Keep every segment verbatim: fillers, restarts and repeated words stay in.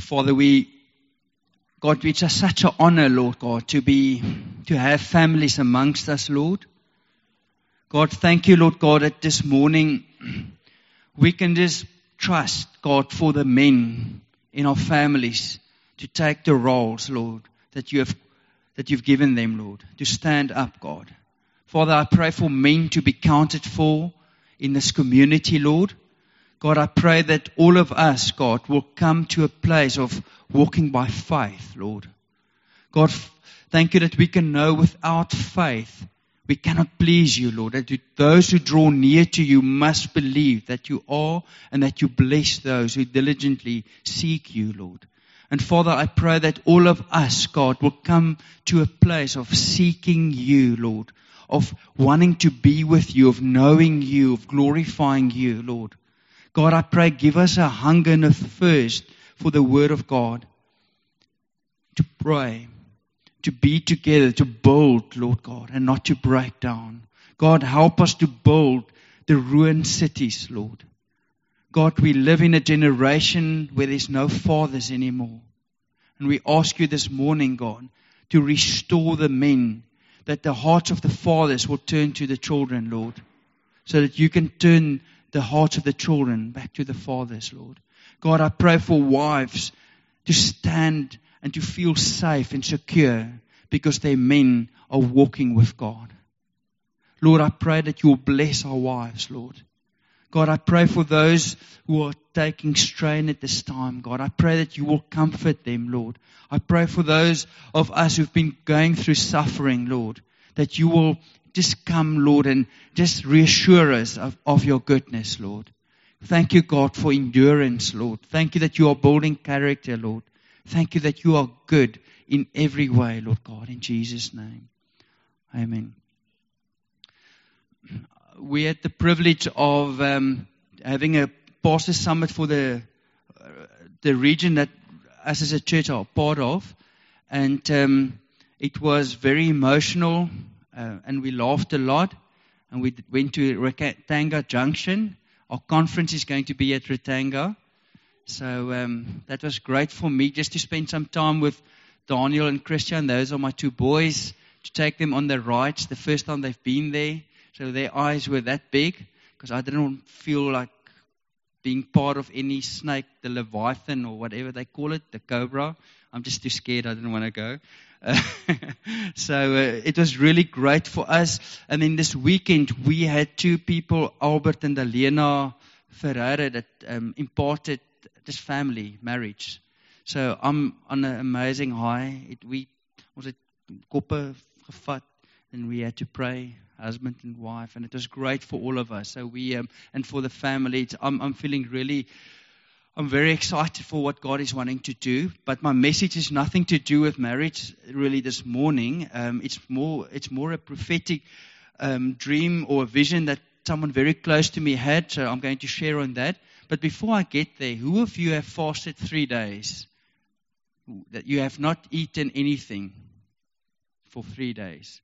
Father, we, God, it's just such an honor, Lord God, to be, to have families amongst us, Lord. God, thank you, Lord God, that this morning we can just trust, God, for the men in our families to take the roles, Lord, that you have, that you've given them, Lord, to stand up, God. Father, I pray for men to be counted for in this community, Lord. God, I pray that all of us, God, will come to a place of walking by faith, Lord. God, thank you that we can know without faith we cannot please you, Lord. That those who draw near to you must believe that you are and that you bless those who diligently seek you, Lord. And Father, I pray that all of us, God, will come to a place of seeking you, Lord, of wanting to be with you, of knowing you, of glorifying you, Lord. God, I pray, give us a hunger and a thirst for the Word of God, to pray, to be together, to build, Lord God, and not to break down. God, help us to build the ruined cities, Lord. God, we live in a generation where there's no fathers anymore. And we ask you this morning, God, to restore the men, that the hearts of the fathers will turn to the children, Lord, so that you can turn the hearts of the children back to the fathers, Lord. God, I pray for wives to stand and to feel safe and secure because their men are walking with God. Lord, I pray that you will bless our wives, Lord. God, I pray for those who are taking strain at this time, God. I pray that you will comfort them, Lord. I pray for those of us who've been going through suffering, Lord, that you will just come, Lord, and just reassure us of, of your goodness, Lord. Thank you, God, for endurance, Lord. Thank you that you are building character, Lord. Thank you that you are good in every way, Lord God, in Jesus' name. Amen. We had the privilege of um, having a pastor summit for the uh, the region that us as a church are part of. And um, it was very emotional, uh, and we laughed a lot. And we went to Ratanga Junction. Our conference is going to be at Ratanga. So um, that was great for me, just to spend some time with Daniel and Christian. Those are my two boys, to take them on the rides the first time they've been there. So their eyes were that big, because I didn't feel like being part of any snake, the Leviathan or whatever they call it, the cobra. I'm just too scared. I didn't want to go. Uh, so uh, it was really great for us. And then this weekend, we had two people, Albert and Alena Ferreira, that um, imparted this family marriage. So I'm on an amazing high. It, we was it koppe gevat, and we had to pray, husband and wife, and it was great for all of us. So we um, and for the family, it's, I'm, I'm feeling really, I'm very excited for what God is wanting to do. But my message is nothing to do with marriage really this morning. Um, it's more, it's more a prophetic um, dream or a vision that someone very close to me had. So I'm going to share on that. But before I get there, who of you have fasted three days? That you have not eaten anything for three days.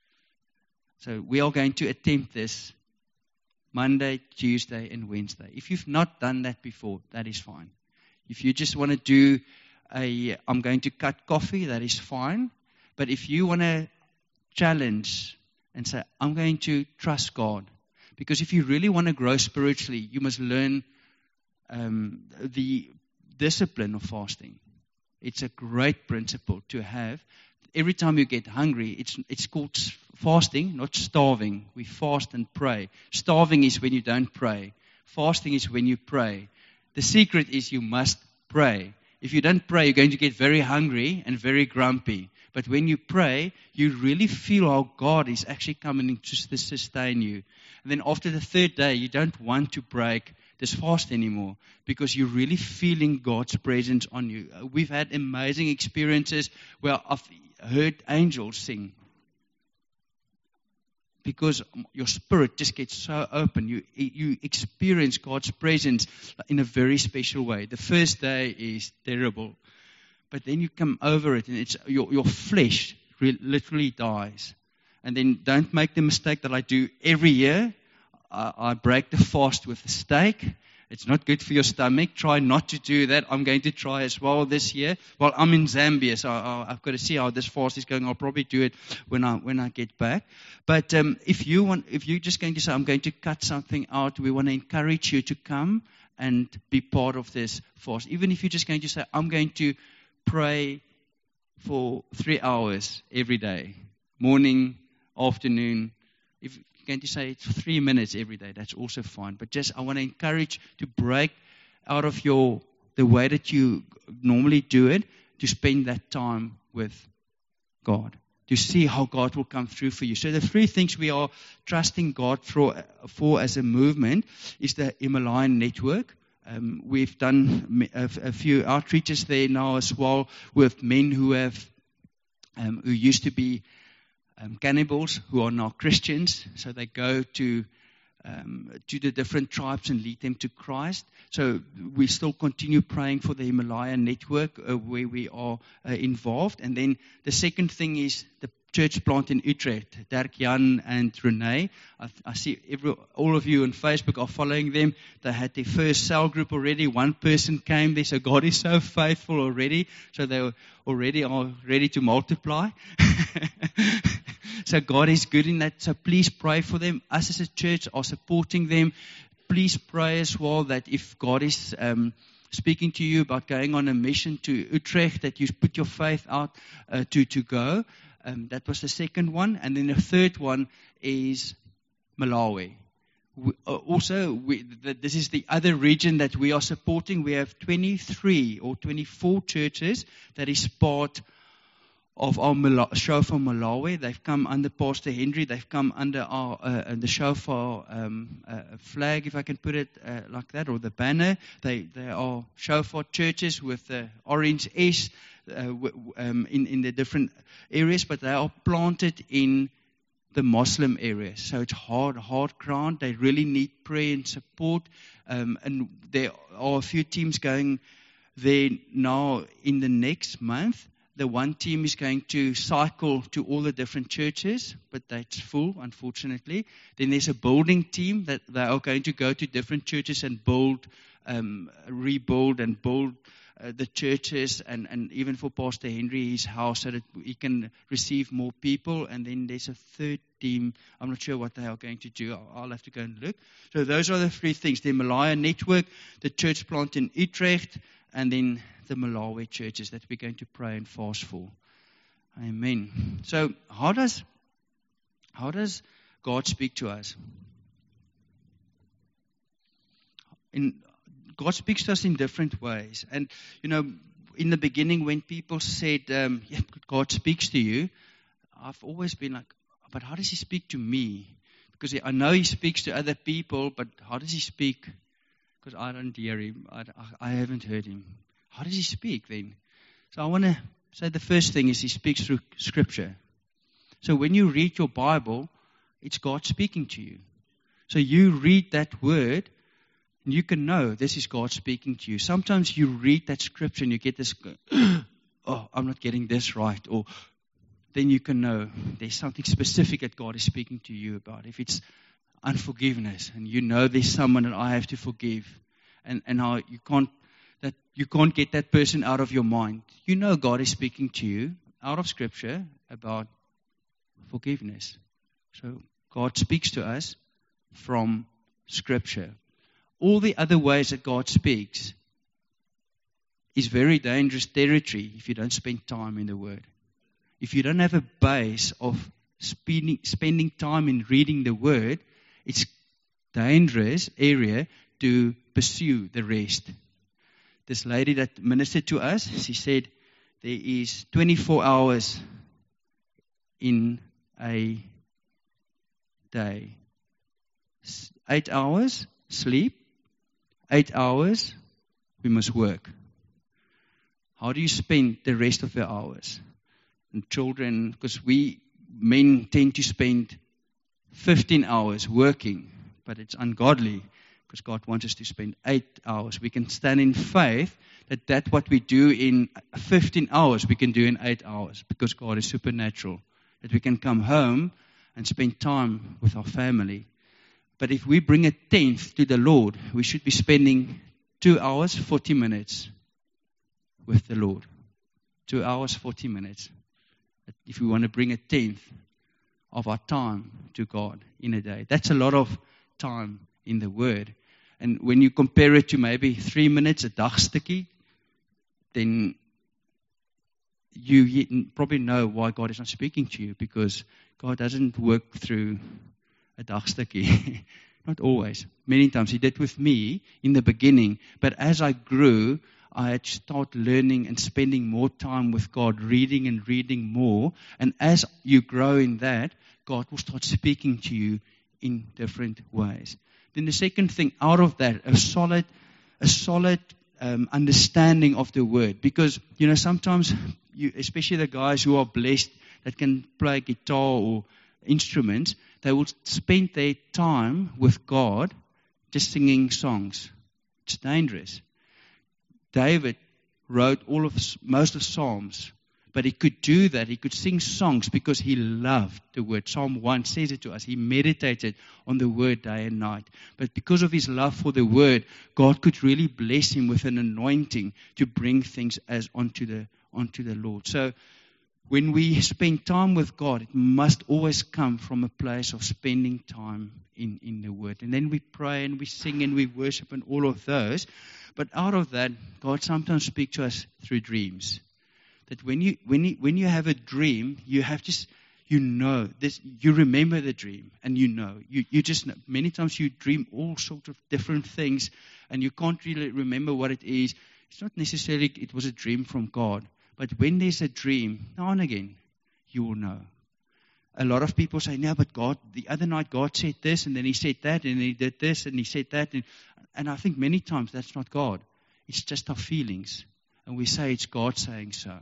So we are going to attempt this Monday, Tuesday, and Wednesday. If you've not done that before, that is fine. If you just want to do a, I'm going to cut coffee, that is fine. But if you want to challenge and say, I'm going to trust God. Because if you really want to grow spiritually, you must learn um, the discipline of fasting. It's a great principle to have. Every time you get hungry, it's it's called fasting, not starving. We fast and pray. Starving is when you don't pray. Fasting is when you pray. The secret is you must pray. If you don't pray, you're going to get very hungry and very grumpy. But when you pray, you really feel how God is actually coming to sustain you. And then after the third day, you don't want to break this fast anymore, because you're really feeling God's presence on you. We've had amazing experiences where I've heard angels sing, because your spirit just gets so open. You you experience God's presence in a very special way. The first day is terrible, but then you come over it, and it's your your flesh re- literally dies. And then don't make the mistake that I do every year. I, I break the fast with a steak, It's not good for your stomach. Try not to do that. I'm going to try as well this year. Well, I'm in Zambia, so I, I've got to see how this fast is going. I'll probably do it when I when I get back. But um, if you want, if you're just going to say, I'm going to cut something out, we want to encourage you to come and be part of this fast. Even if you're just going to say, I'm going to pray for three hours every day, morning, afternoon. If you're going to say it's three minutes every day, that's also fine. But just I want to encourage to break out of your the way that you normally do it, to spend that time with God, to see how God will come through for you. So the three things we are trusting God for, for as a movement is the Himalayan network. Um, we've done a, a few outreaches there now as well with men who have um, who used to be um, cannibals who are now Christians. So they go to um, to the different tribes and lead them to Christ. So we still continue praying for the Himalayan network uh, where we are uh, involved. And then the second thing is the church plant in Utrecht, Dirk, Jan and Renee. I, I see every, all of you on Facebook are following them. They had their first cell group already. One person came there, so God is so faithful already. So they already are ready to multiply. So God is good in that. So please pray for them. Us as a church are supporting them. Please pray as well that if God is um, speaking to you about going on a mission to Utrecht, that you put your faith out uh, to, to go. Um, that was the second one. And then the third one is Malawi. We, uh, also, we, the, this is the other region that we are supporting. We have twenty-three or twenty-four churches that is part of our Mala- Shofar Malawi. They've come under Pastor Henry. They've come under our uh, the Shofar um, uh, flag, if I can put it uh, like that, or the banner. They they are Shofar churches with the orange S uh, w- um, in in the different areas, but they are planted in the Muslim areas. So it's hard, hard ground. They really need prayer and support. Um, and there are a few teams going there now in the next month. The one team is going to cycle to all the different churches, but that's full, unfortunately. Then there's a building team that they are going to go to different churches and build, um, rebuild and build uh, the churches, and, and even for Pastor Henry, his house, so that he can receive more people. And then there's a third team. I'm not sure what they are going to do. I'll, I'll have to go and look. So those are the three things: the Malaya network, the church plant in Utrecht, and then the Malawi churches that we're going to pray and fast for. Amen. So how does how does God speak to us? In, God speaks to us in different ways. And, you know, in the beginning when people said, um, yeah, God speaks to you, I've always been like, but how does he speak to me? Because I know he speaks to other people, but how does he speak? Because I don't hear him. I, I haven't heard him. How does he speak then? So I want to say the first thing is he speaks through Scripture. So when you read your Bible, it's God speaking to you. So you read that word, and you can know this is God speaking to you. Sometimes you read that Scripture and you get this, oh, I'm not getting this right. Or then you can know there's something specific that God is speaking to you about. If it's unforgiveness, and you know there's someone that I have to forgive, and, and how you can't that you can't get that person out of your mind. You know God is speaking to you out of Scripture about forgiveness. So God speaks to us from Scripture. All the other ways that God speaks is very dangerous territory if you don't spend time in the Word. If you don't have a base of spending, spending time in reading the Word, it's dangerous area to pursue the rest. This lady that ministered to us, she said there is twenty-four hours in a day. Eight hours sleep, eight hours we must work. How do you spend the rest of the hours? And children, because we men tend to spend fifteen hours working, but it's ungodly. Because God wants us to spend eight hours. We can stand in faith that that what we do in fifteen hours, we can do in eight hours. Because God is supernatural. That we can come home and spend time with our family. But if we bring a tenth to the Lord, we should be spending two hours, forty minutes with the Lord. Two hours, forty minutes. If we want to bring a tenth of our time to God in a day. That's a lot of time in the Word. And when you compare it to maybe three minutes, a dagstukkie, then you probably know why God is not speaking to you, because God doesn't work through a dagstukkie. Not always. Many times He did with me in the beginning. But as I grew, I had started learning and spending more time with God, reading and reading more. And as you grow in that, God will start speaking to you in different ways. Then the second thing out of that, a solid, a solid um, understanding of the Word. Because, you know, sometimes, you, especially the guys who are blessed that can play guitar or instruments, they will spend their time with God just singing songs. It's dangerous. David wrote all of most of Psalms, but he could do that. He could sing songs because he loved the Word. Psalm one says it to us. He meditated on the Word day and night. But because of his love for the Word, God could really bless him with an anointing to bring things as onto the onto the Lord. So when we spend time with God, it must always come from a place of spending time in, in the Word. And then we pray and we sing and we worship and all of those. But out of that, God sometimes speaks to us through dreams. That when you when you, when you have a dream, you have to, you know, this, you remember the dream and you know. You, you just know. Many times you dream all sorts of different things and you can't really remember what it is. It's not necessarily it was a dream from God. But when there's a dream, now and again, you will know. A lot of people say, no, but God, the other night God said this, and then He said that, and He did this, and He said that. And, and I think many times that's not God. It's just our feelings. And we say it's God saying so.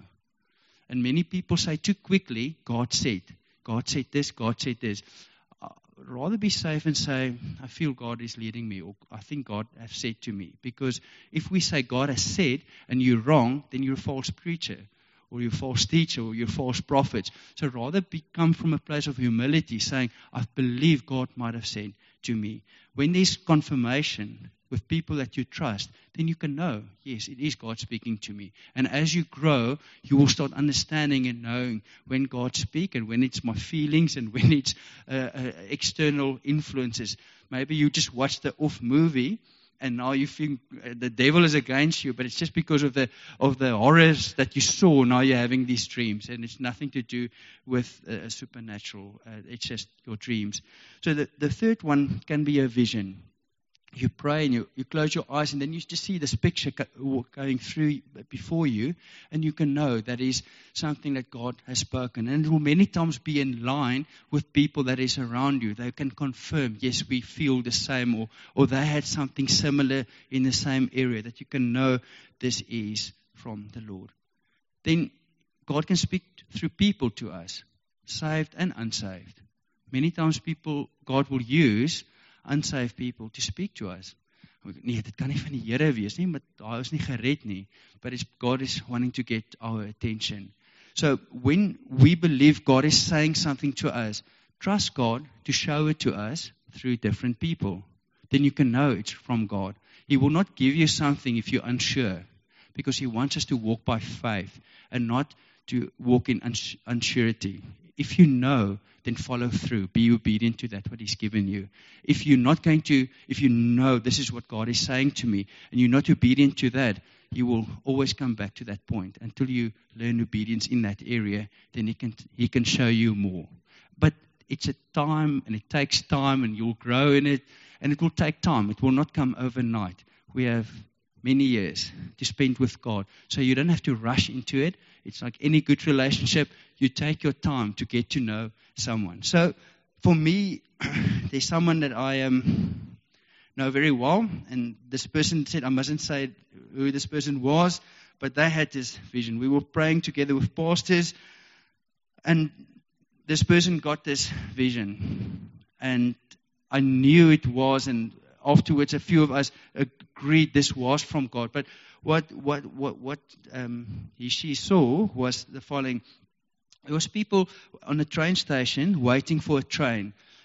And many people say too quickly, God said. God said this, God said this. I'd rather be safe and say, I feel God is leading me, or I think God has said to me. Because if we say God has said, and you're wrong, then you're a false preacher, or you're a false teacher, or you're a false prophet. So rather be, come from a place of humility, saying, I believe God might have said to me. When there's confirmation with people that you trust, then you can know, yes, it is God speaking to me. And as you grow, you will start understanding and knowing when God speaks and when it's my feelings and when it's uh, uh, external influences. Maybe you just watch the off movie and now you think the devil is against you, but it's just because of the of the horrors that you saw. Now you're having these dreams, and it's nothing to do with uh, supernatural. Uh, it's just your dreams. So the, the third one can be a vision. You pray and you, you close your eyes and then you just see this picture going through before you, and you can know that is something that God has spoken. And it will many times be in line with people that is around you. They can confirm, yes, we feel the same, or, or they had something similar in the same area, that you can know this is from the Lord. Then God can speak through people to us, saved and unsaved. Many times people, God will use unsaved people to speak to us. Nee, dit kan nie van die Here wees nie, maar daar is nie gered nie. But it's, God is wanting to get our attention. So when we believe God is saying something to us, trust God to show it to us through different people. Then you can know it's from God. He will not give you something if you're unsure, because He wants us to walk by faith and not to walk in uns- unsurety. If you know, then follow through. Be obedient to that, what He's given you. If you're not going to, if you know this is what God is saying to me, and you're not obedient to that, you will always come back to that point. Until you learn obedience in that area, then He can He can show you more. But it's a time, and it takes time, and you'll grow in it, and it will take time. It will not come overnight. We have many years to spend with God. So you don't have to rush into it. It's like any good relationship. You take your time to get to know someone. So for me, there's someone that I um, know very well. And this person said, I mustn't say who this person was, but they had this vision. We were praying together with pastors, and this person got this vision. And I knew it was, and afterwards a few of us agreed this was from God. But what what what what um, he she saw was the following. There was people on a train station waiting for a train,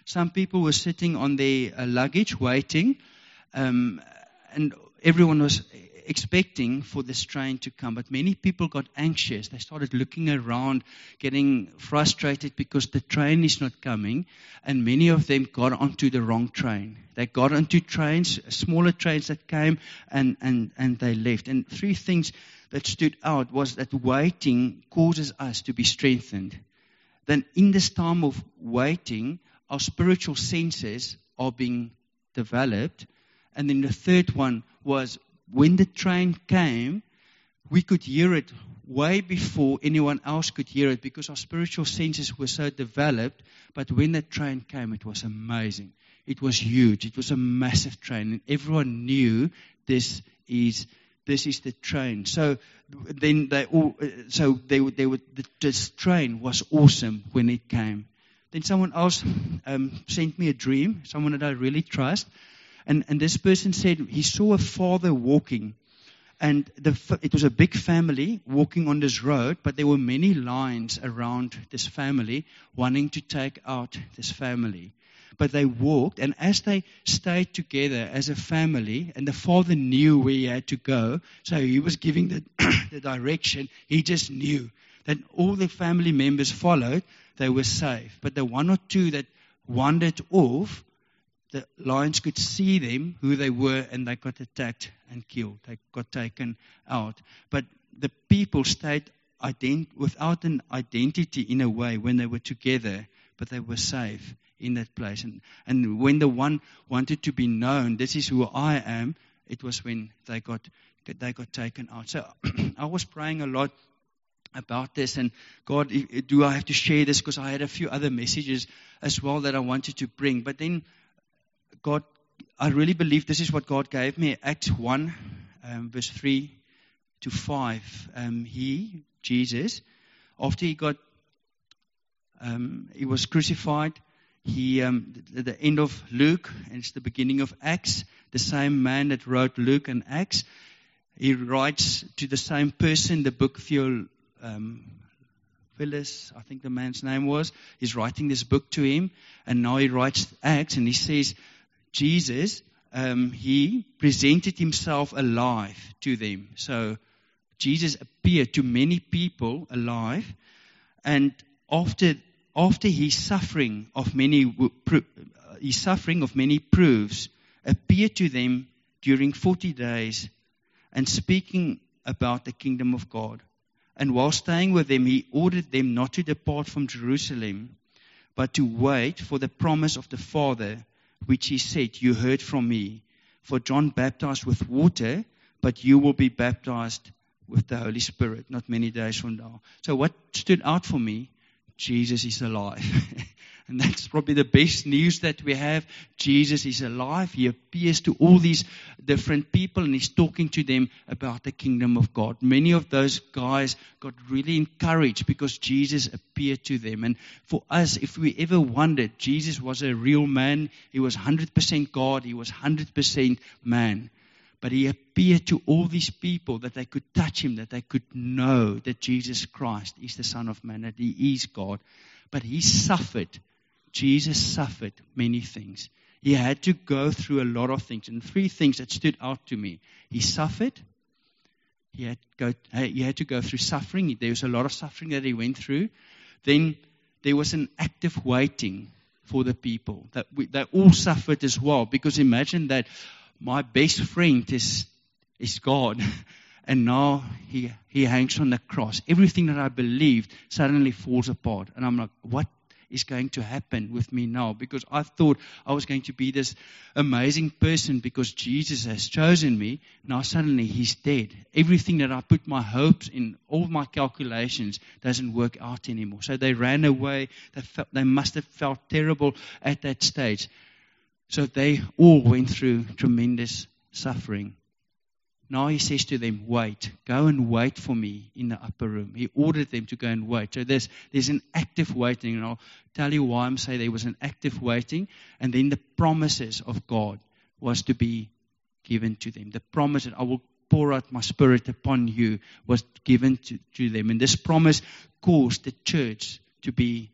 Some people were sitting on their uh, luggage waiting, um, and everyone was expecting for this train to come. But many people got anxious. They started looking around, getting frustrated because the train is not coming. And many of them got onto the wrong train. They got onto trains, smaller trains that came, and, and, and they left. And three things that stood out was that waiting causes us to be strengthened. Then in this time of waiting, our spiritual senses are being developed. And then the third one was when the train came, we could hear it way before anyone else could hear it because our spiritual senses were so developed. But when the train came, it was amazing. It was huge. It was a massive train. And everyone knew this is this is the train. So then they all, so they would, they would, this train was awesome when it came. Then someone else um, sent me a dream, someone that I really trust. And, and this person said he saw a father walking, and the, it was a big family walking on this road, but there were many lines around this family wanting to take out this family. But they walked, and as they stayed together as a family, and the father knew where he had to go, so he was giving the, the direction. He just knew that all the family members followed, they were safe. But the one or two that wandered off, the lions could see them, who they were, and they got attacked and killed. They got taken out. But the people stayed ident- without an identity in a way when they were together, but they were safe in that place. And, and when the one wanted to be known, this is who I am, it was when they got they got taken out. So I was praying a lot about this, and God, do I have to share this? Because I had a few other messages as well that I wanted to bring. But then God, I really believe this is what God gave me. Acts one, um, verse three to five. Um, he, Jesus, after he got, um, he was crucified. He, um, at the end of Luke, and it's the beginning of Acts, the same man that wrote Luke and Acts, he writes to the same person the book Theo, um, Phyllis, I think the man's name was. He's writing this book to him, and now he writes Acts, and he says, Jesus, um, he presented himself alive to them. So Jesus appeared to many people alive, and after after his suffering of many his suffering of many proofs, appeared to them during forty days, and speaking about the kingdom of God. And while staying with them, he ordered them not to depart from Jerusalem, but to wait for the promise of the Father, which he said, you heard from me. For John baptized with water, but you will be baptized with the Holy Spirit not many days from now. So what stood out for me? Jesus is alive. And that's probably the best news that we have. Jesus is alive. He appears to all these different people, and he's talking to them about the kingdom of God. Many of those guys got really encouraged because Jesus appeared to them. And for us, if we ever wondered, Jesus was a real man. He was one hundred percent God. He was one hundred percent man. But he appeared to all these people that they could touch him, that they could know that Jesus Christ is the Son of Man, that he is God. But he suffered. Jesus suffered many things. He had to go through a lot of things. And three things that stood out to me. He suffered. He had, go, he had to go through suffering. There was a lot of suffering that he went through. Then there was an active waiting for the people. That we, they all suffered as well. Because imagine that my best friend is, is God. And now he, he hangs on the cross. Everything that I believed suddenly falls apart. And I'm like, what is going to happen with me now? Because I thought I was going to be this amazing person because Jesus has chosen me. Now suddenly he's dead. Everything that I put my hopes in, all my calculations, doesn't work out anymore. So they ran away. They, felt, they must have felt terrible at that stage. So they all went through tremendous suffering. Now he says to them, wait, go and wait for me in the upper room. He ordered them to go and wait. So there's, there's an active waiting. And I'll tell you why I'm saying there was an active waiting. And then the promises of God was to be given to them. The promise that I will pour out my spirit upon you was given to, to them. And this promise caused the church to be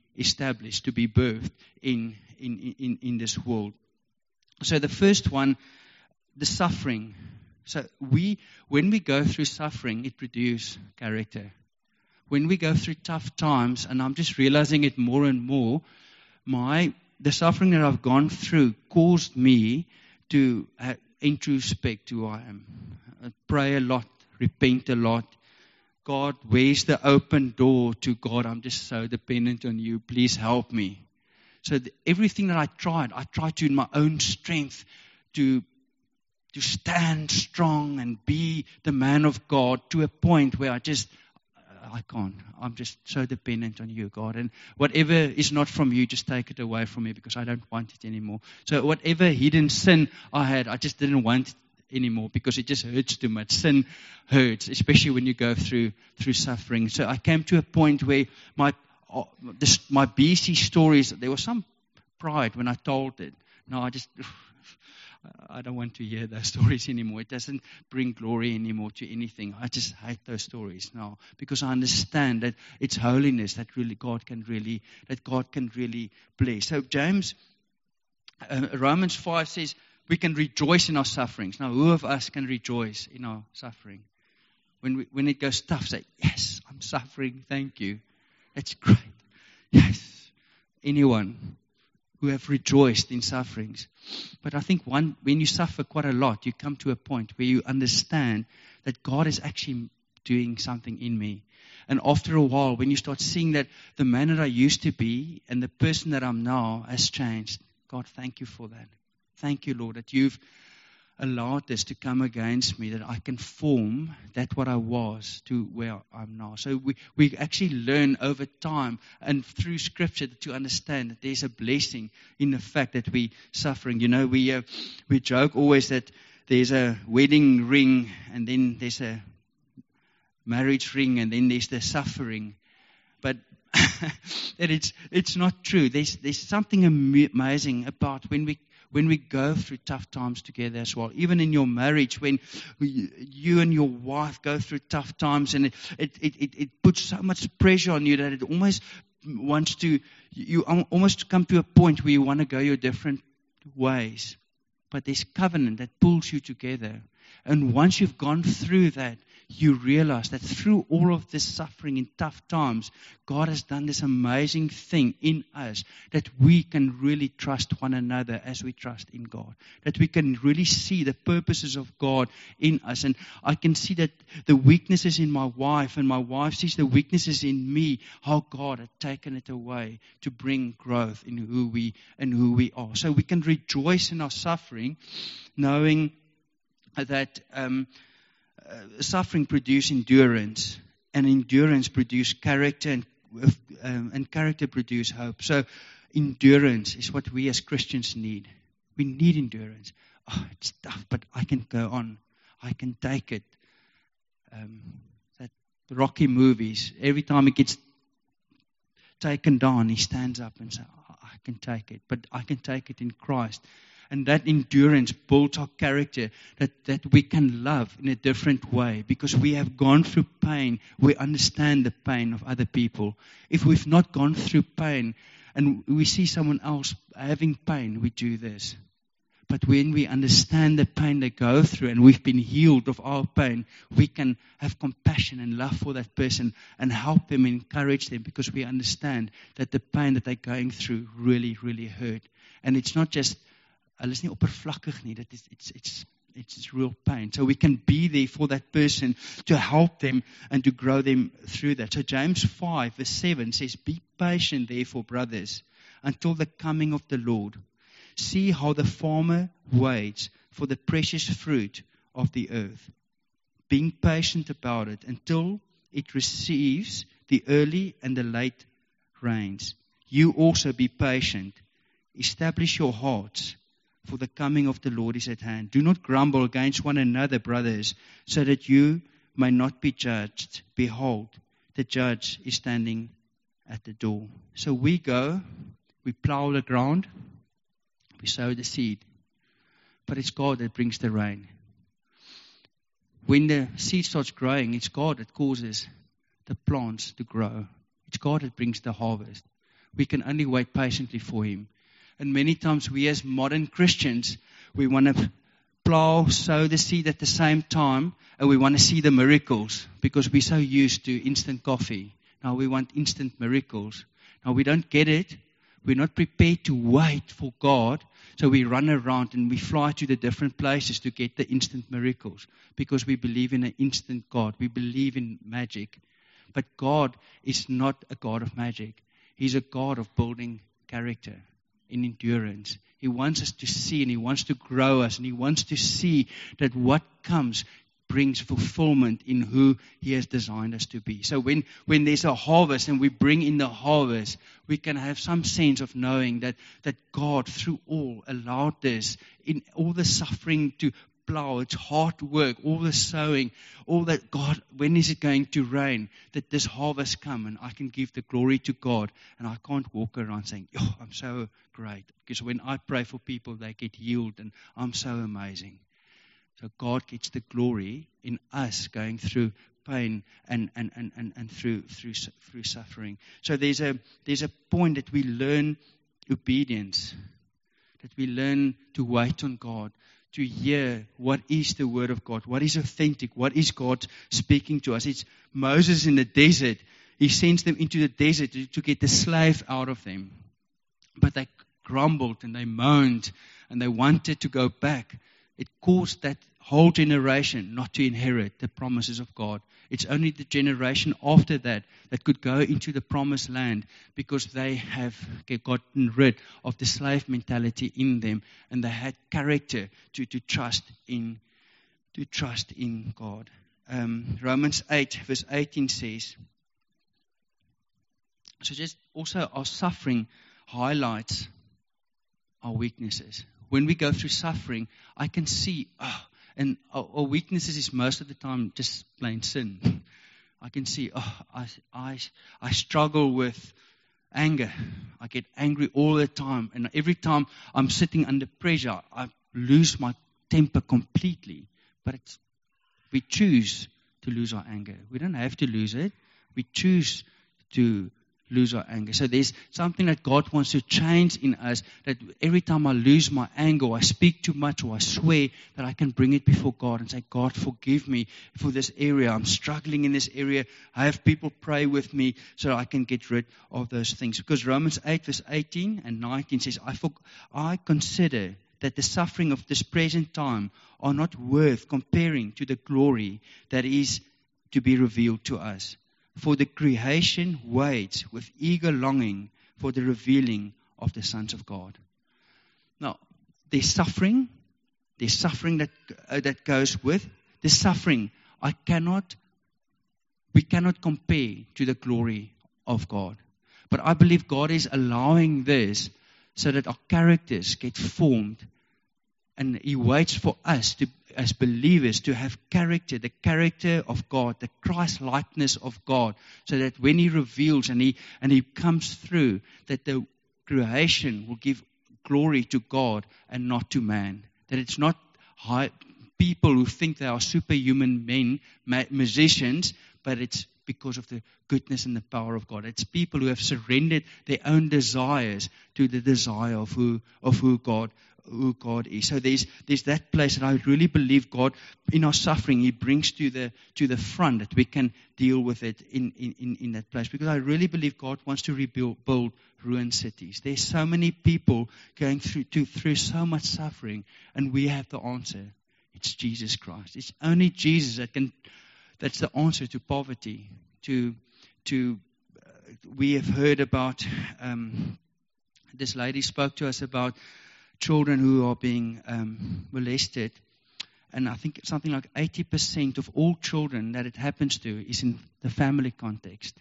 established, to be birthed in, in, in, in this world. So the first one, the suffering. So we, when we go through suffering, it produces character. When we go through tough times, and I'm just realizing it more and more, my the suffering that I've gone through caused me to uh, introspect who I am. I pray a lot, repent a lot. God, where's the open door to God? I'm just so dependent on you. Please help me. So the, everything that I tried, I tried to in my own strength to, to stand strong and be the man of God to a point where I just, I can't. I'm just so dependent on you, God. And whatever is not from you, just take it away from me because I don't want it anymore. So whatever hidden sin I had, I just didn't want it anymore because it just hurts too much. Sin hurts, especially when you go through through suffering. So I came to a point where my uh, this, my B C stories, there was some pride when I told it. No, I just I don't want to hear those stories anymore. It doesn't bring glory anymore to anything. I just hate those stories now because I understand that it's holiness that really God can really that God can really bless. So James, uh, Romans five says we can rejoice in our sufferings. Now, who of us can rejoice in our suffering? When we, when it goes tough, say, yes, I'm suffering. Thank you. That's great. Yes, anyone who have rejoiced in sufferings. But I think one, when you suffer quite a lot, you come to a point where you understand that God is actually doing something in me. And after a while, when you start seeing that the man that I used to be and the person that I'm now has changed, God, thank you for that. Thank you, Lord, that you've allowed this to come against me, that I can form that what I was to where I'm now. So we, we actually learn over time and through Scripture to understand that there's a blessing in the fact that we're suffering. You know, we uh, we joke always that there's a wedding ring and then there's a marriage ring and then there's the suffering. But that it's it's not true. There's there's something amazing about when we when we go through tough times together as well. Even in your marriage, when you and your wife go through tough times, and it it it, it puts so much pressure on you that it almost wants to you almost come to a point where you want to go your different ways. But there's covenant that pulls you together. And once you've gone through that, you realize that through all of this suffering in tough times, God has done this amazing thing in us that we can really trust one another as we trust in God. That we can really see the purposes of God in us. And I can see that the weaknesses in my wife and my wife sees the weaknesses in me, how God had taken it away to bring growth in who we and who we are. So we can rejoice in our suffering, knowing that um, uh, suffering produces endurance, and endurance produces character, and, um, and character produces hope. So endurance is what we as Christians need. We need endurance. Oh, it's tough, but I can go on. I can take it. Um, that Rocky movies, every time it gets taken down, he stands up and says, oh, I can take it, but I can take it in Christ. And that endurance builds our character that, that we can love in a different way because we have gone through pain. We understand the pain of other people. If we've not gone through pain and we see someone else having pain, we do this. But when we understand the pain they go through and we've been healed of our pain, we can have compassion and love for that person and help them and encourage them because we understand that the pain that they're going through really, really hurt. And it's not just Hulle is nie oppervlakkig nie. Dit is it's it's it's real pain. So we can be there for that person to help them and to grow them through that. So James five verse seven says, "Be patient, therefore, brothers, until the coming of the Lord. See how the farmer waits for the precious fruit of the earth, being patient about it until it receives the early and the late rains. You also be patient. Establish your hearts, for the coming of the Lord is at hand. Do not grumble against one another, brothers, so that you may not be judged. Behold, the judge is standing at the door." So we go, we plow the ground, we sow the seed, but it's God that brings the rain. When the seed starts growing, it's God that causes the plants to grow. It's God that brings the harvest. We can only wait patiently for Him. And many times we as modern Christians, we want to plow, sow the seed at the same time, and we want to see the miracles because we're so used to instant coffee. Now we want instant miracles. Now we don't get it. We're not prepared to wait for God. So we run around and we fly to the different places to get the instant miracles because we believe in an instant God. We believe in magic. But God is not a God of magic. He's a God of building character and endurance. He wants us to see and He wants to grow us and He wants to see that what comes brings fulfillment in who He has designed us to be. So when, when there's a harvest and we bring in the harvest, we can have some sense of knowing that, that God, through all, allowed this, in all the suffering to plow, it's hard work, all the sowing, all that. God, when is it going to rain? That this harvest come and I can give the glory to God and I can't walk around saying, oh, I'm so great. Because when I pray for people, they get healed and I'm so amazing. So God gets the glory in us going through pain and, and, and, and, and through through through suffering. So there's a there's a point that we learn obedience, that we learn to wait on God, to hear what is the word of God, what is authentic, what is God speaking to us. It's Moses in the desert. He sends them into the desert to, to get the slave out of them. But they grumbled and they moaned and they wanted to go back. It caused that whole generation not to inherit the promises of God. It's only the generation after that that could go into the promised land because they have gotten rid of the slave mentality in them and they had character to, to trust in to trust in God. Um, Romans eight verse eighteen says, so just also our suffering highlights our weaknesses. When we go through suffering, I can see, oh, and our, our weaknesses is most of the time just plain sin. I can see, oh, I, I, I struggle with anger. I get angry all the time. And every time I'm sitting under pressure, I lose my temper completely. But it's, we choose to lose our anger. We don't have to lose it. We choose to lose our anger. So there's something that God wants to change in us, that every time I lose my anger, or I speak too much, or I swear, that I can bring it before God and say, God, forgive me for this area. I'm struggling in this area. I have people pray with me so I can get rid of those things. Because Romans eight verse eighteen and nineteen says, I, for, I consider that the suffering of this present time are not worth comparing to the glory that is to be revealed to us. For the creation waits with eager longing for the revealing of the sons of God. Now, there's suffering. There's suffering that uh, that goes with the suffering. I cannot, we cannot compare to the glory of God. But I believe God is allowing this so that our characters get formed. And He waits for us to, as believers, to have character, the character of God, the Christ-likeness of God, so that when He reveals and He and He comes through, that the creation will give glory to God and not to man. That it's not high, people who think they are superhuman men, ma- musicians, but it's because of the goodness and the power of God. It's people who have surrendered their own desires to the desire of who of who God who God is. So there's there's that place that I really believe God, in our suffering, He brings to the to the front, that we can deal with it in, in, in that place. Because I really believe God wants to rebuild build ruined cities. There's so many people going through to, through so much suffering, and we have the answer. It's Jesus Christ. It's only Jesus that can. That's the answer to poverty. To to uh, we have heard about. Um, this lady spoke to us about children who are being um, molested, and I think something like eighty percent of all children that it happens to is in the family context.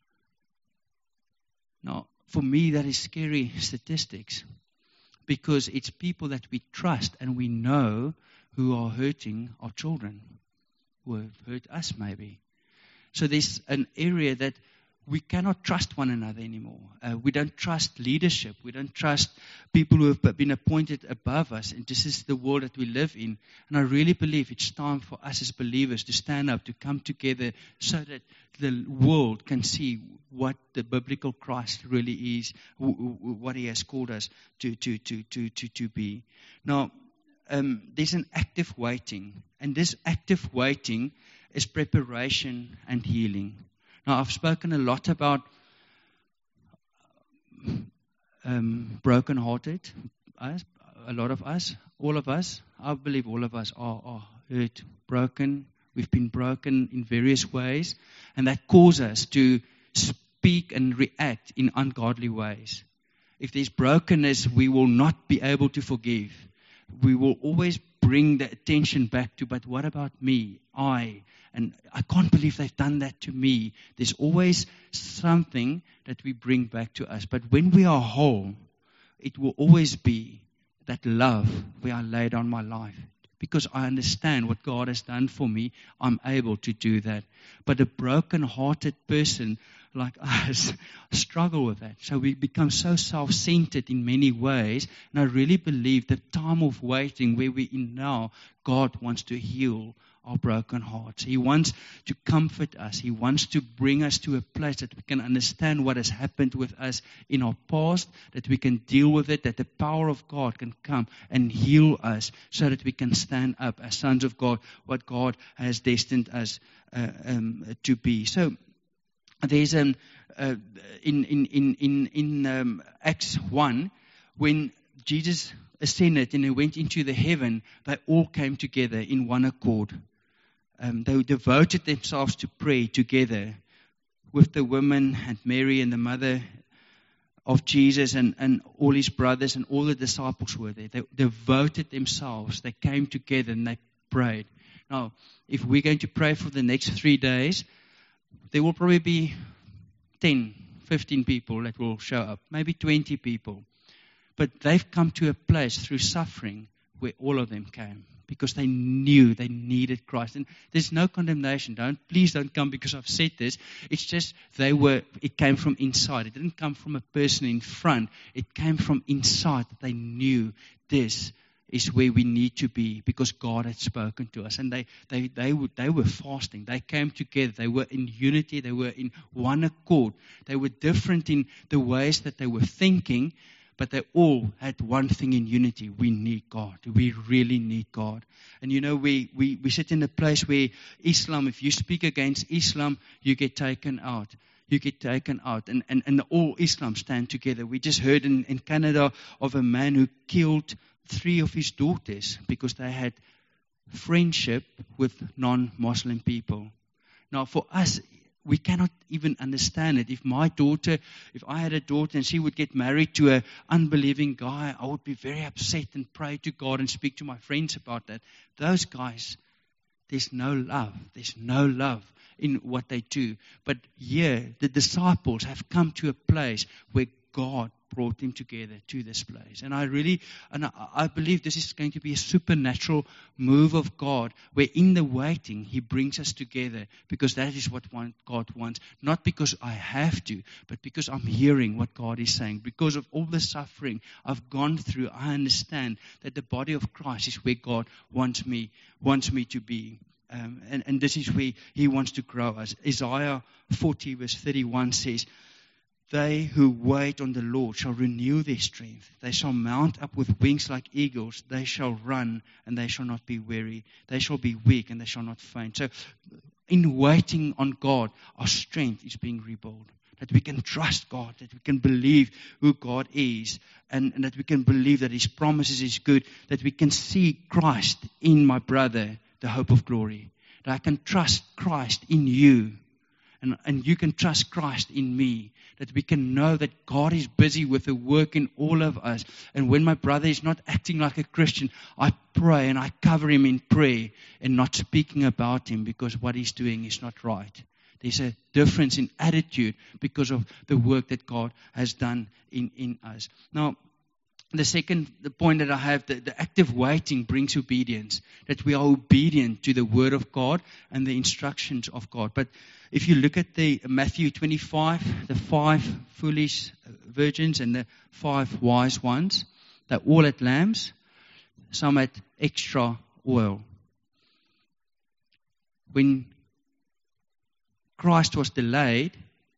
Now, for me, that is scary statistics, because it's people that we trust and we know who are hurting our children, who have hurt us maybe. So there's an area that we cannot trust one another anymore. Uh, we don't trust leadership. We don't trust people who have been appointed above us. And this is the world that we live in. And I really believe it's time for us as believers to stand up, to come together so that the world can see what the biblical Christ really is, what he has called us to, to, to, to, to, to be. Now, um, there's an active waiting. And this active waiting is preparation and healing. Now, I've spoken a lot about um, broken-hearted. Us, a lot of us, all of us, I believe all of us are, are hurt, broken. We've been broken in various ways, and that causes us to speak and react in ungodly ways. If there's brokenness, we will not be able to forgive. We will always bring the attention back to, but what about me? I, and I can't believe they've done that to me. There's always something that we bring back to us. But when we are whole, it will always be that love where I lay down my life. Because I understand what God has done for me, I'm able to do that. But a broken-hearted person like us struggle with that. So we become so self-centered in many ways. And I really believe the time of waiting where we're in now, God wants to heal our broken hearts. He wants to comfort us. He wants to bring us to a place that we can understand what has happened with us in our past, that we can deal with it, that the power of God can come and heal us so that we can stand up as sons of God, what God has destined us uh, um, to be. So there's um, uh, in in in in, in um, Acts one, when Jesus ascended and he went into the heaven, they all came together in one accord. Um, they devoted themselves to pray together with the women and Mary and the mother of Jesus and, and all his brothers and all the disciples were there. They devoted themselves. They came together and they prayed. Now, if we're going to pray for the next three days, there will probably be ten, fifteen people that will show up, maybe twenty people. But they've come to a place through suffering where all of them came because they knew they needed Christ. And there's no condemnation. Don't please don't come because I've said this. It's just they were. It came from inside. It didn't come from a person in front. It came from inside that they knew this is where we need to be because God had spoken to us. And they they they were, they were fasting. They came together. They were in unity. They were in one accord. They were different in the ways that they were thinking, but they all had one thing in unity. We need God. We really need God. And you know, we, we, we sit in a place where Islam, if you speak against Islam, you get taken out. You get taken out. And, and, and all Islam stand together. We just heard in, in Canada of a man who killed three of his daughters because they had friendship with non-Muslim people. Now, for us, we cannot even understand it. If my daughter, if I had a daughter and she would get married to an unbelieving guy, I would be very upset and pray to God and speak to my friends about that. Those guys, there's no love. There's no love in what they do. But here, the disciples have come to a place where God brought them together to this place. And I really, and I, I believe this is going to be a supernatural move of God, where in the waiting, He brings us together, because that is what one, God wants. Not because I have to, but because I'm hearing what God is saying. Because of all the suffering I've gone through, I understand that the body of Christ is where God wants me, wants me to be. Um, and, and this is where He wants to grow us. Isaiah forty verse thirty-one says, "They who wait on the Lord shall renew their strength. They shall mount up with wings like eagles. They shall run and they shall not be weary. They shall be weak and they shall not faint." So in waiting on God, our strength is being rebuilt. That we can trust God, that we can believe who God is, and, and that we can believe that His promises is good, that we can see Christ in my brother, the hope of glory. That I can trust Christ in you. And, and you can trust Christ in me. That we can know that God is busy with the work in all of us. And when my brother is not acting like a Christian, I pray and I cover him in prayer and not speaking about him because what he's doing is not right. There's a difference in attitude because of the work that God has done in, in us. Now, the second the point that I have, the, the active waiting brings obedience, that we are obedient to the word of God and the instructions of God. But if you look at the Matthew twenty-five, the five foolish virgins and the five wise ones, they're all at lambs, some had extra oil. When Christ was delayed,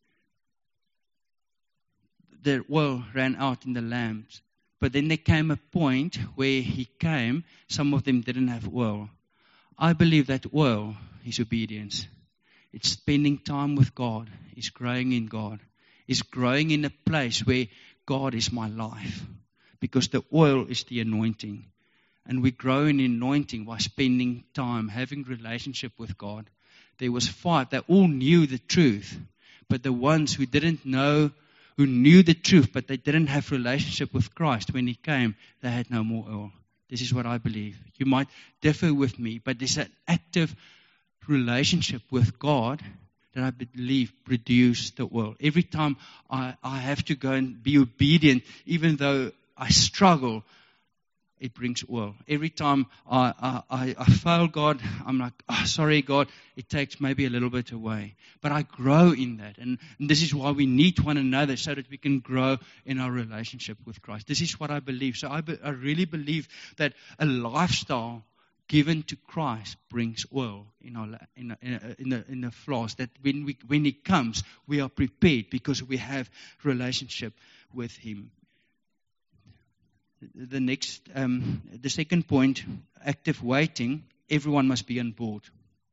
the oil ran out in the lamps. But then there came a point where he came, some of them didn't have oil. I believe that oil is obedience. It's spending time with God. It's growing in God. It's growing in a place where God is my life. Because the oil is the anointing. And we grow in anointing by spending time, having relationship with God. There was five that all knew the truth. But the ones who didn't know, who knew the truth, but they didn't have relationship with Christ, when he came, they had no more oil. This is what I believe. You might differ with me, but there's an active relationship with God that I believe produce the oil. Every time I, I have to go and be obedient, even though I struggle, it brings oil. Every time I, I, I fail God, I'm like, oh, sorry, God. It takes maybe a little bit away. But I grow in that. And, and this is why we need one another, so that we can grow in our relationship with Christ. This is what I believe. So I, be, I really believe that a lifestyle given to Christ brings oil in our in, in, in, the, in the flask. That when, we, when he comes, we are prepared because we have relationship with him. The next, um, the second point, active waiting, everyone must be on board.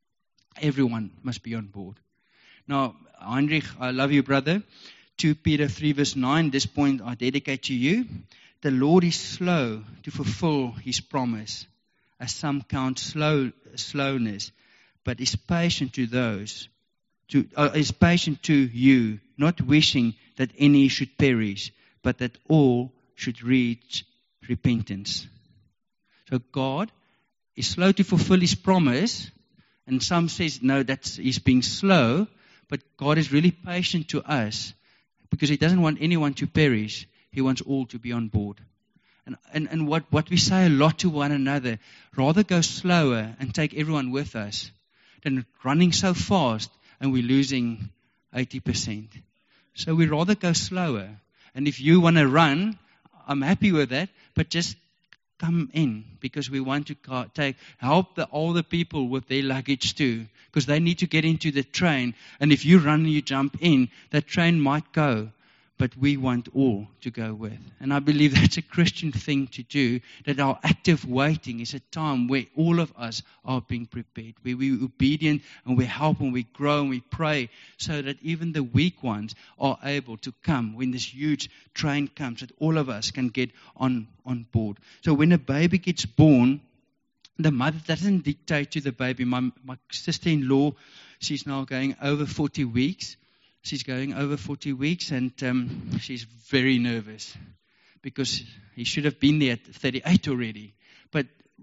Everyone must be on board. Now, Heinrich, I love you, brother. Second Peter three verse nine, this point I dedicate to you. The Lord is slow to fulfill his promise, as some count slow slowness, but is patient to those, to, uh, is patient to you, not wishing that any should perish, but that all should reach repentance. So God is slow to fulfill his promise, and some says no, that's he's being slow, but God is really patient to us because he doesn't want anyone to perish. He wants all to be on board. And and, and what, what we say a lot to one another, rather go slower and take everyone with us than running so fast and we're losing eighty percent. So we rather go slower. And if you want to run, I'm happy with that, but just come in, because we want to take help the older people with their luggage too, because they need to get into the train. And if you run and you jump in, that train might go, but we want all to go with. And I believe that's a Christian thing to do, that our active waiting is a time where all of us are being prepared, where we're obedient and we help and we grow and we pray, so that even the weak ones are able to come when this huge train comes, that all of us can get on, on board. So when a baby gets born, the mother doesn't dictate to the baby. My, my sister-in-law, she's now going over forty weeks. She's going over forty weeks, and um, she's very nervous because he should have been there at thirty-eight already. But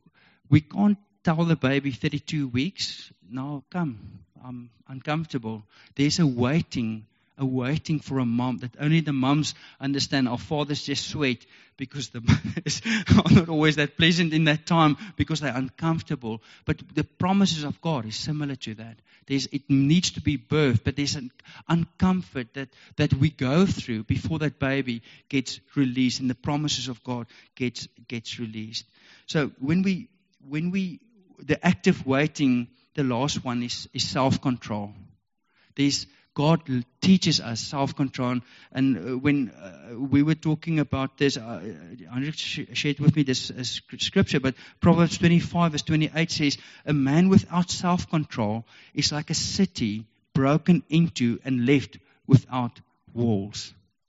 we can't tell the baby thirty-two weeks, no, come, I'm uncomfortable. There's a waiting, a waiting for a mom that only the moms understand. Our fathers just sweat because the mothers are not always that pleasant in that time because they're uncomfortable. But the promises of God is similar to that. There's, it needs to be birthed, but there's an uncomfort that, that we go through before that baby gets released and the promises of God gets gets released. So when we when we the active waiting, the last one is, is self-control. There's God teaches us self-control. And when uh, we were talking about this, uh, Andrew shared with me this uh, scripture, but Proverbs twenty-five verse twenty-eight says, a man without self-control is like a city broken into and left without walls.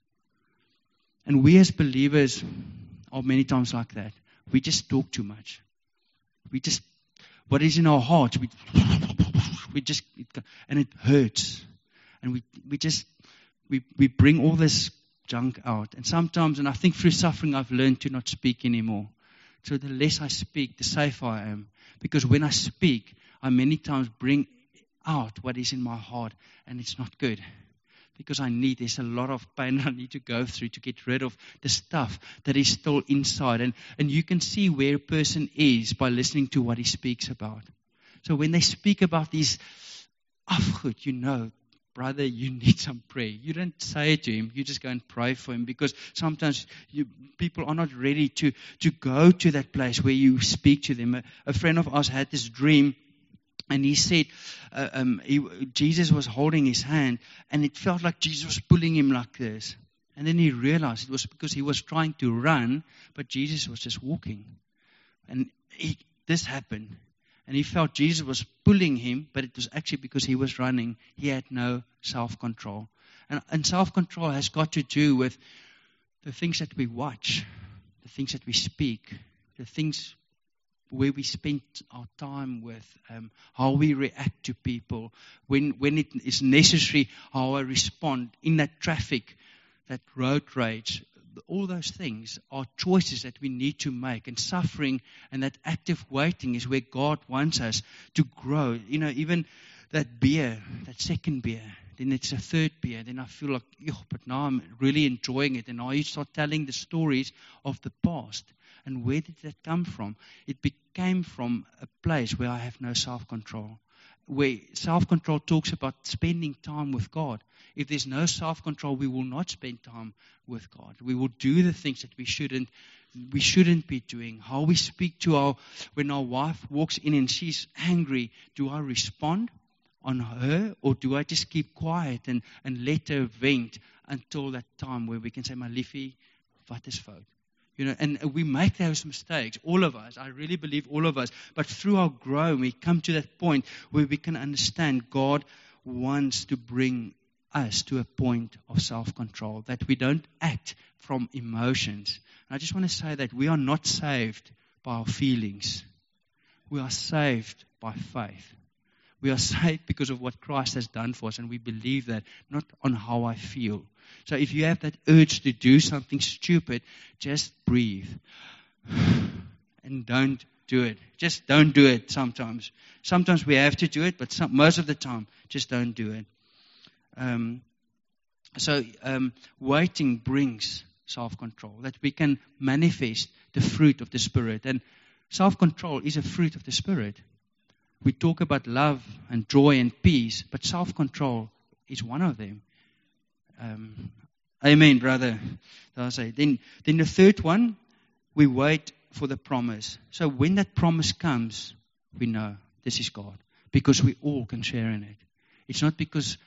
And we as believers are many times like that. We just talk too much. We just, what is in our hearts, we, we just, it, and it hurts. And we we just, we, we bring all this junk out. And sometimes, and I think through suffering, I've learned to not speak anymore. So the less I speak, the safer I am. Because when I speak, I many times bring out what is in my heart, and it's not good. Because I need, there's a lot of pain I need to go through to get rid of the stuff that is still inside. And, and you can see where a person is by listening to what he speaks about. So when they speak about these afgoed, you know, brother, you need some prayer. You don't say it to him. You just go and pray for him, because sometimes you, people are not ready to, to go to that place where you speak to them. A, a friend of ours had this dream. And he said, uh, um, he, Jesus was holding his hand, and it felt like Jesus was pulling him like this. And then he realized it was because he was trying to run, but Jesus was just walking. And he, this happened. And he felt Jesus was pulling him, but it was actually because he was running. He had no self-control. And, and self-control has got to do with the things that we watch, the things that we speak, the things where we spend our time with, um, how we react to people, when when it is necessary, how I respond in that traffic, that road rage. All those things are choices that we need to make. And suffering and that active waiting is where God wants us to grow. You know, even that beer, that second beer, then it's a third beer. Then I feel like, oh, but now I'm really enjoying it. And now you start telling the stories of the past. And where did that come from? It became from a place where I have no self-control. Where self-control talks about spending time with God. If there's no self-control, we will not spend time with God. We will do the things that we shouldn't we shouldn't be doing. How we speak to our, when our wife walks in and she's angry, do I respond on her, or do I just keep quiet and, and let her vent until that time where we can say, my liefie, wat is fout? You know, and we make those mistakes, all of us. I really believe all of us. But through our growth, we come to that point where we can understand God wants to bring us to a point of self-control, that we don't act from emotions. And I just want to say that we are not saved by our feelings. We are saved by faith. We are saved because of what Christ has done for us, and we believe that, not on how I feel. So if you have that urge to do something stupid, just breathe. And don't do it. Just don't do it sometimes. Sometimes we have to do it, but some, most of the time, just don't do it. Um, so um, waiting brings self-control, that we can manifest the fruit of the Spirit. And self-control is a fruit of the Spirit. We talk about love and joy and peace, but self-control is one of them. Um, amen, brother. I'll say. Then, then the third one, we wait for the promise. So when that promise comes, we know this is God, because we all can share in it. It's not because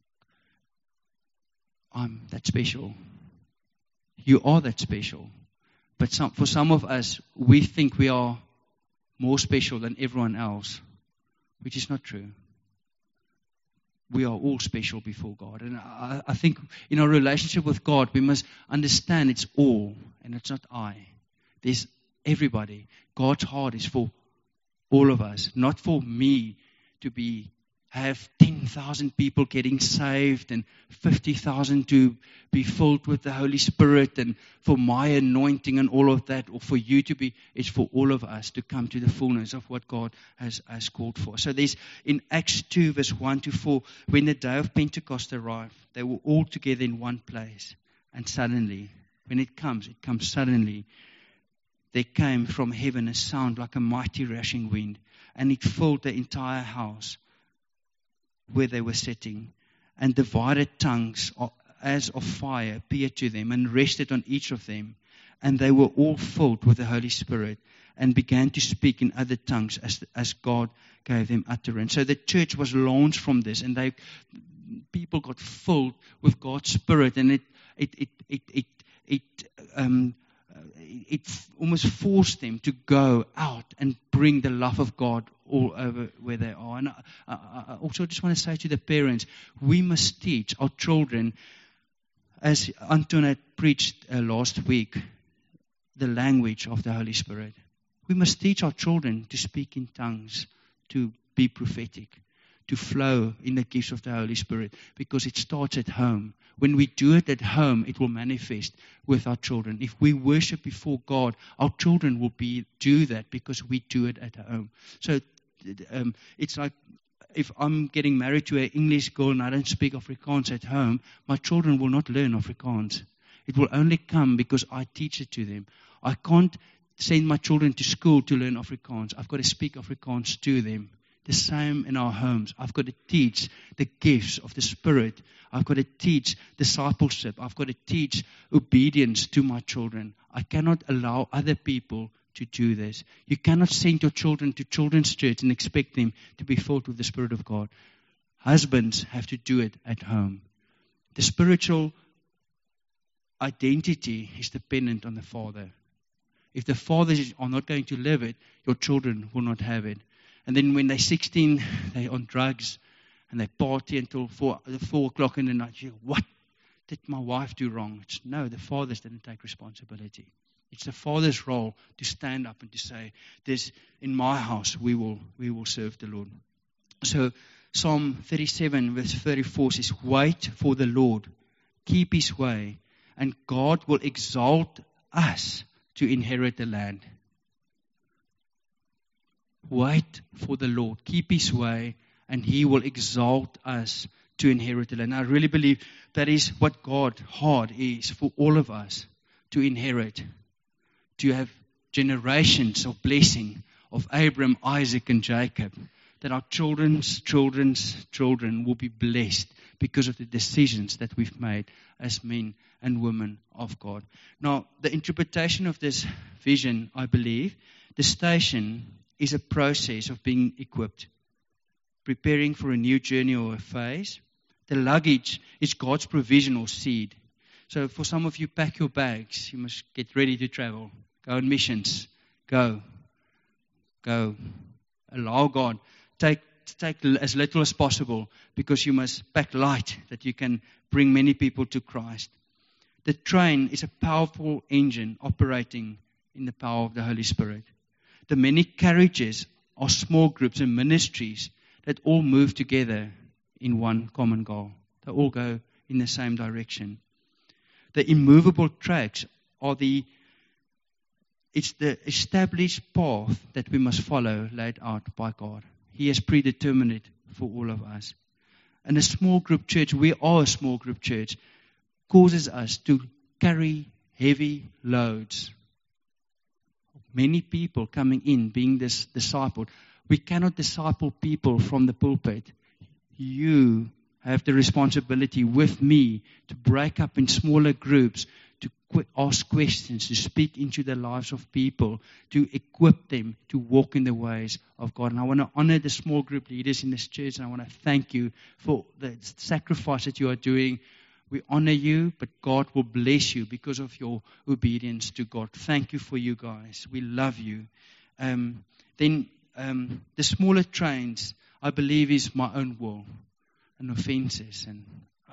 I'm that special. You are that special. But some, for some of us, we think we are more special than everyone else, which is not true. We are all special before God. And I, I think in our relationship with God, we must understand it's all, and it's not I. There's everybody. God's heart is for all of us, not for me to be have ten thousand people getting saved and fifty thousand to be filled with the Holy Spirit, and for my anointing and all of that, or for you to be. It's for all of us to come to the fullness of what God has, has called for. So there's in Acts two verse one to four, when the day of Pentecost arrived, they were all together in one place. And suddenly, when it comes, it comes suddenly. There came from heaven a sound like a mighty rushing wind, and it filled the entire house where they were sitting, and divided tongues as of fire appeared to them and rested on each of them. And they were all filled with the Holy Spirit and began to speak in other tongues as, as God gave them utterance. So the church was launched from this, and they people got filled with God's Spirit, and it it it it it, it um it almost forced them to go out and bring the love of God all over where they are. And I, I also just want to say to the parents, we must teach our children, as Antoinette preached uh, last week, the language of the Holy Spirit. We must teach our children to speak in tongues, to be prophetic, to flow in the gifts of the Holy Spirit, because it starts at home. When we do it at home, it will manifest with our children. If we worship before God, our children will be do that because we do it at home. So um, it's like if I'm getting married to an English girl and I don't speak Afrikaans at home, my children will not learn Afrikaans. It will only come because I teach it to them. I can't send my children to school to learn Afrikaans. I've got to speak Afrikaans to them. The same in our homes. I've got to teach the gifts of the Spirit. I've got to teach discipleship. I've got to teach obedience to my children. I cannot allow other people to do this. You cannot send your children to children's church and expect them to be filled with the Spirit of God. Husbands have to do it at home. The spiritual identity is dependent on the father. If the fathers are not going to live it, your children will not have it. And then when they're sixteen, they're on drugs and they party until four, four o'clock in the night. You go, what did my wife do wrong? It's, no, the fathers didn't take responsibility. It's the father's role to stand up and to say, "This in my house we will we will serve the Lord." So Psalm thirty-seven verse thirty-four says, "Wait for the Lord, keep His way, and God will exalt us to inherit the land." Wait for the Lord, keep His way, and He will exalt us to inherit the land. I really believe that is what God's heart is for all of us to inherit, to have generations of blessing of Abraham, Isaac, and Jacob, that our children's children's children will be blessed because of the decisions that we've made as men and women of God. Now, the interpretation of this vision, I believe, the station is a process of being equipped, preparing for a new journey or a phase. The luggage is God's provision or seed. So for some of you, pack your bags. You must get ready to travel. Go on missions. Go. Go. Allow God. Take, take as little as possible, because you must pack light that you can bring many people to Christ. The train is a powerful engine operating in the power of the Holy Spirit. The many carriages are small groups and ministries that all move together in one common goal. They all go in the same direction. The immovable tracks are the, it's the established path that we must follow, laid out by God. He has predetermined it for all of us. And a small group church, we are a small group church, causes us to carry heavy loads. Many people coming in, being this discipled. We cannot disciple people from the pulpit. You have the responsibility with me to break up in smaller groups, to qu- ask questions, to speak into the lives of people, to equip them to walk in the ways of God. And I want to honor the small group leaders in this church, and I want to thank you for the sacrifice that you are doing. We honor you, but God will bless you because of your obedience to God. Thank you for you guys. We love you. Um, then um, the smaller trains, I believe, is my own will and offenses. And,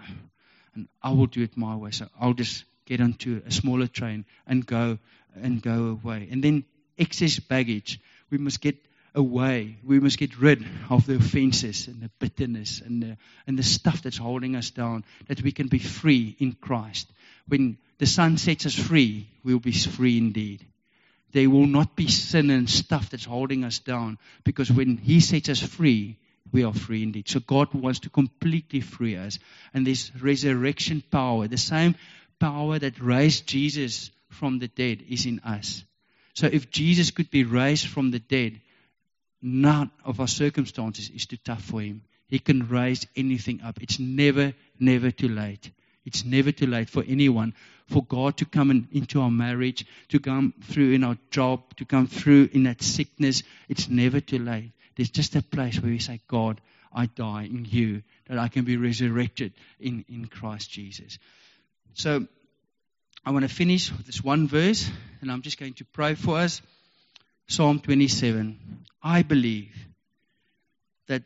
and I will do it my way. So I'll just get onto a smaller train and go and go away. And then excess baggage. We must get away. We must get rid of the offenses and the bitterness and the, and the stuff that's holding us down, that we can be free in Christ. When the Son sets us free, we will be free indeed. There will not be sin and stuff that's holding us down, because when He sets us free, we are free indeed. So God wants to completely free us. And this resurrection power, the same power that raised Jesus from the dead, is in us. So if Jesus could be raised from the dead, none of our circumstances is too tough for Him. He can raise anything up. It's never, never too late. It's never too late for anyone, for God to come in, into our marriage, to come through in our job, to come through in that sickness. It's never too late. There's just a place where we say, God, I die in you, that I can be resurrected in, in Christ Jesus. So I want to finish with this one verse, and I'm just going to pray for us. Psalm twenty-seven. I believe that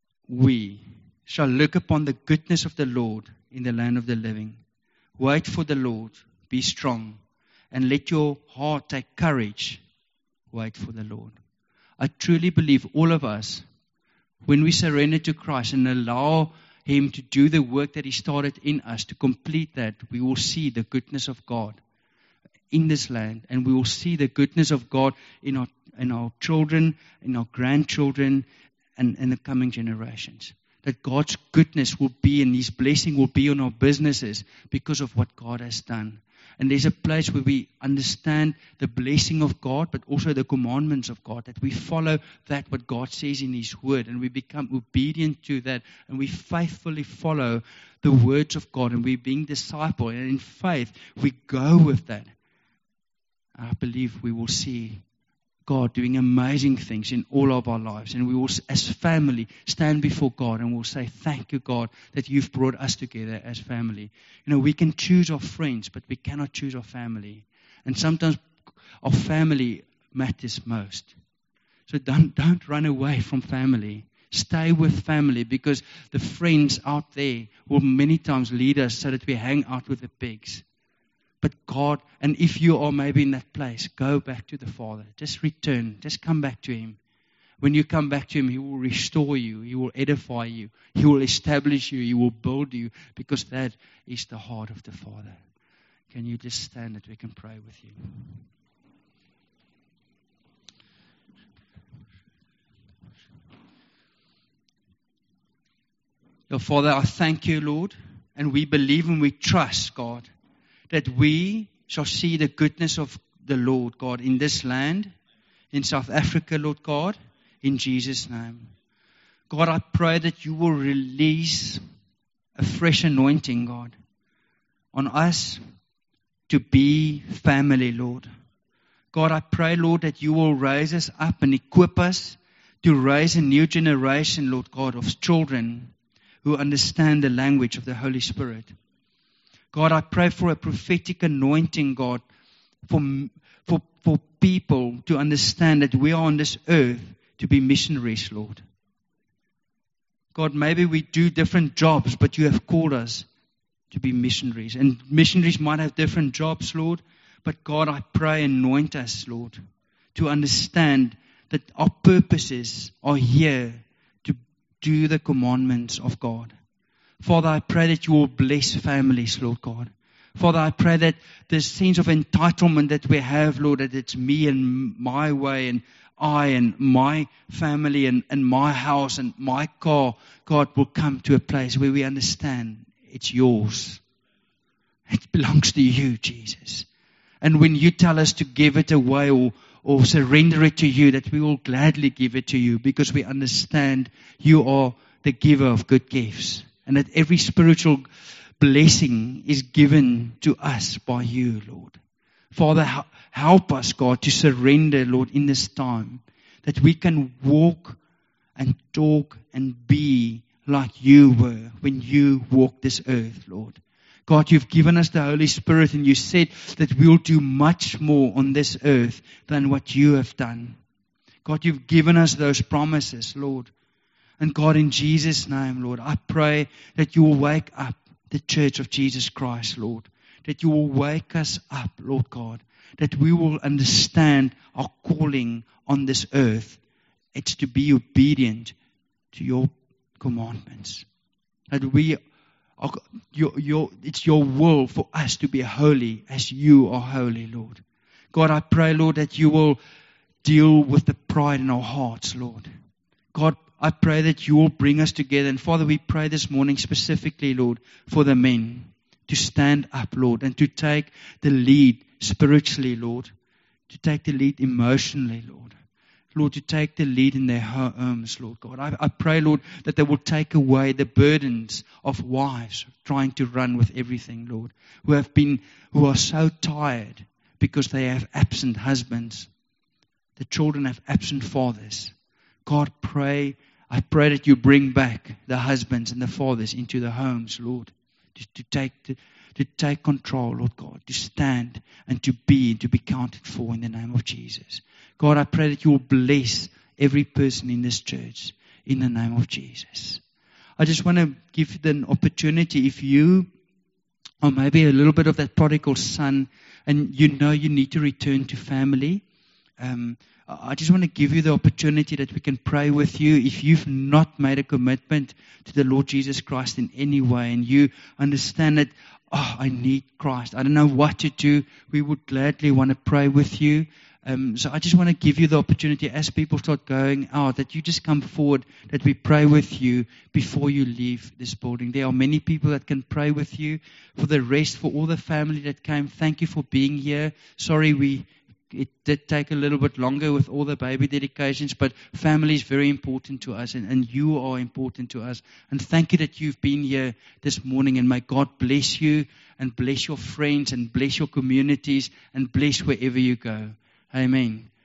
we shall look upon the goodness of the Lord in the land of the living. Wait for the Lord, be strong, and let your heart take courage. Wait for the Lord. I truly believe all of us, when we surrender to Christ and allow Him to do the work that He started in us, to complete that, we will see the goodness of God in this land, and we will see the goodness of God in our in our children, in our grandchildren, and, and the coming generations. That God's goodness will be and His blessing will be on our businesses because of what God has done. And there's a place where we understand the blessing of God, but also the commandments of God, that we follow that what God says in His word, and we become obedient to that, and we faithfully follow the words of God, and we're being discipled, and in faith we go with that. I believe we will see God doing amazing things in all of our lives. And we will, as family, stand before God and we'll say, thank you, God, that you've brought us together as family. You know, we can choose our friends, but we cannot choose our family. And sometimes our family matters most. So don't, don't run away from family. Stay with family, because the friends out there will many times lead us so that we hang out with the pigs. But God, and if you are maybe in that place, go back to the Father. Just return. Just come back to Him. When you come back to Him, He will restore you. He will edify you. He will establish you. He will build you, because that is the heart of the Father. Can you just stand that we can pray with you? Your Father, I thank you, Lord, and we believe and we trust, God, that we shall see the goodness of the Lord, God, in this land, in South Africa, Lord God, in Jesus' name. God, I pray that you will release a fresh anointing, God, on us to be family, Lord. God, I pray, Lord, that you will raise us up and equip us to raise a new generation, Lord God, of children who understand the language of the Holy Spirit. God, I pray for a prophetic anointing, God, for, for, for people to understand that we are on this earth to be missionaries, Lord. God, maybe we do different jobs, but you have called us to be missionaries. And missionaries might have different jobs, Lord, but God, I pray, anoint us, Lord, to understand that our purposes are here to do the commandments of God. Father, I pray that you will bless families, Lord God. Father, I pray that the sense of entitlement that we have, Lord, that it's me and my way and I and my family and, and my house and my car, God, will come to a place where we understand it's yours. It belongs to you, Jesus. And when you tell us to give it away or, or surrender it to you, that we will gladly give it to you, because we understand you are the giver of good gifts. And that every spiritual blessing is given to us by you, Lord. Father, help us, God, to surrender, Lord, in this time. That we can walk and talk and be like you were when you walked this earth, Lord. God, you've given us the Holy Spirit, and you said that we'll do much more on this earth than what you have done. God, you've given us those promises, Lord. And God, in Jesus' name, Lord, I pray that you will wake up the church of Jesus Christ, Lord. That you will wake us up, Lord God. That we will understand our calling on this earth. It's to be obedient to your commandments. That we are, your, your, it's your will for us to be holy as you are holy, Lord. God, I pray, Lord, that you will deal with the pride in our hearts, Lord. God, I pray that you will bring us together. And Father, we pray this morning specifically, Lord, for the men to stand up, Lord, and to take the lead spiritually, Lord, to take the lead emotionally, Lord. Lord, to take the lead in their homes, Lord God. I, I pray, Lord, that they will take away the burdens of wives trying to run with everything, Lord, who have been, who are so tired because they have absent husbands. The children have absent fathers. God, pray, I pray that you bring back the husbands and the fathers into the homes, Lord, to, to take to, to take control, Lord God, to stand and to be and to be counted for in the name of Jesus. God, I pray that you will bless every person in this church in the name of Jesus. I just want to give you an opportunity, if you are maybe a little bit of that prodigal son and you know you need to return to family, um, I just want to give you the opportunity that we can pray with you. If you've not made a commitment to the Lord Jesus Christ in any way, and you understand that, oh, I need Christ, I don't know what to do, we would gladly want to pray with you. Um, so I just want to give you the opportunity as people start going out that you just come forward, that we pray with you before you leave this building. There are many people that can pray with you. For the rest, for all the family that came, thank you for being here. Sorry we it did take a little bit longer with all the baby dedications, but family is very important to us, and, and you are important to us. And thank you that you've been here this morning, and may God bless you and bless your friends and bless your communities and bless wherever you go. Amen.